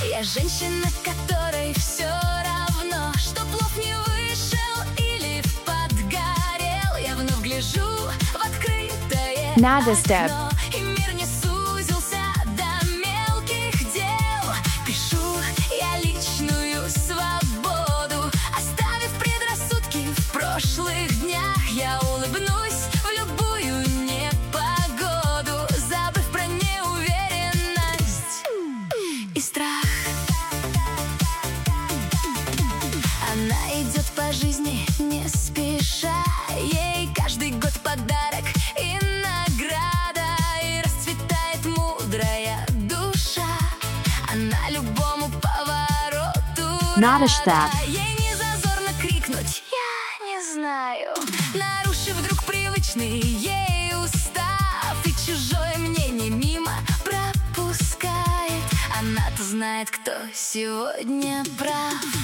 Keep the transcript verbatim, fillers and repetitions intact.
Я женщина, которой все равно, что плов не вышел или подгорел. Я вновь гляжу в открытое Надо степ. окно, и мир не сузился до мелких дел. Пишу я личную свободу, оставив предрассудки в прошлых днях. Я улыбнусь в любую непогоду, забыв про неуверенность и страх. Она идет по жизни не спеша, ей каждый год подарок и награда, и расцветает мудрая душа. Она любому повороту Надо степ. рада. Ей не зазорно крикнуть «Я не знаю», нарушив вдруг привычный ей устав, и чужое мнение мимо пропускает. Она-то знает, кто сегодня прав.